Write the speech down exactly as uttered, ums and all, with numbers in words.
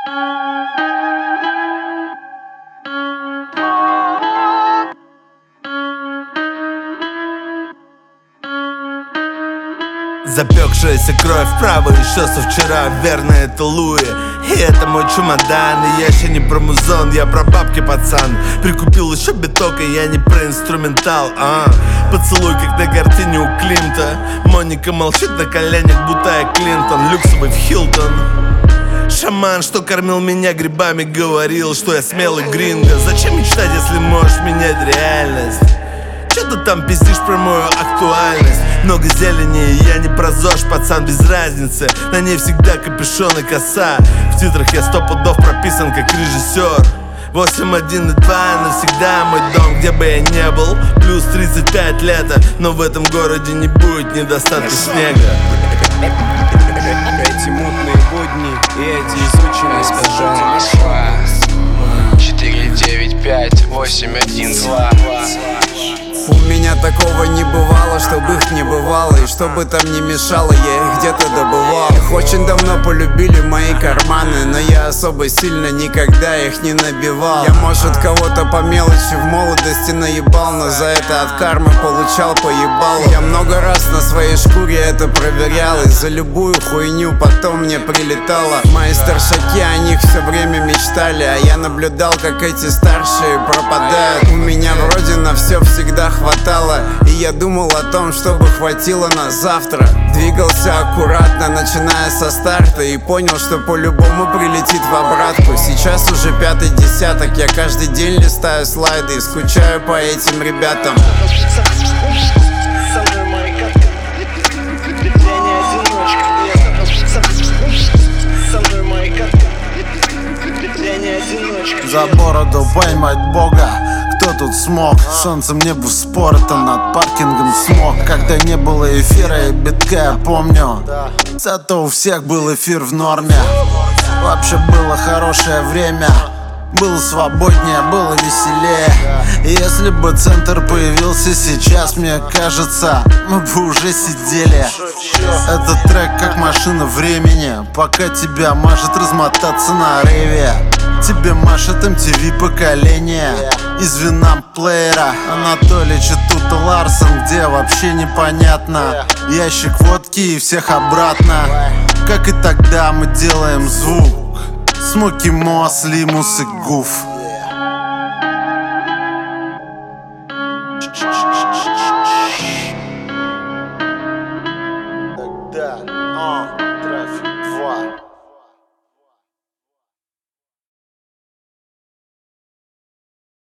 Запекшаяся кровь вправо еще со вчера. Верно, это Луи, и это мой чемодан. И я еще не про музон, я про бабки, пацан. Прикупил еще биток, и я не про инструментал, а поцелуй, как на картине у Климта. Моника молчит на коленях, будто я Клинтон. Люксовый в Хилтон. Шаман, что кормил меня грибами, говорил, что я смелый гринго. Зачем мечтать, если можешь менять реальность? Че ты там пиздишь про мою актуальность? Много зелени, и я не про ЗОЖ, пацан, без разницы. На ней всегда капюшон и коса. В титрах я сто пудов прописан как режиссер. Восемь, один и два навсегда мой дом, где бы я не был. Плюс тридцать пять лета, но в этом городе не будет недостатка снега. Эти мутные будни и эти изученные искаженные Москва четыре девять пять восемь один два. У меня такого не бывало, чтобы их не бывало. И что бы там ни мешало, я их где-то добывал. Их очень давно полюбили мои карманы, но я особо сильно никогда их не набивал. Я, может, кого-то по мелочи в молодости наебал, но за это от кармы получал поебал. Я много раз на своей шкуре это проверял, и за любую хуйню потом мне прилетало. Мои старшаки о них все время мечтали, а я наблюдал, как эти старшие пропадают. У меня вроде на все всегда хватало, и я думал о том, чтобы хватило на завтра. Двигался аккуратно, начиная со старта, и понял, что по-любому прилетит в обратку. Сейчас уже пятый десяток, я каждый день листаю слайды и скучаю по этим ребятам. За бороду поймать Бога, кто тут смог? Солнцем небу спорта, над паркингом смог. Когда не было эфира и битка, я помню. Зато у всех был эфир в норме. Вообще было хорошее время. Было свободнее, было веселее. И если бы центр появился сейчас, мне кажется, мы бы уже сидели. Этот трек как машина времени, пока тебя может размотаться на рейве. Тебе машет эм ти ви поколение из винамплеера. Анатолий Четута Ларсон, где вообще непонятно. Ящик водки и всех обратно. Как и тогда мы делаем звук. Смоки Мо, Слимус и Гуф.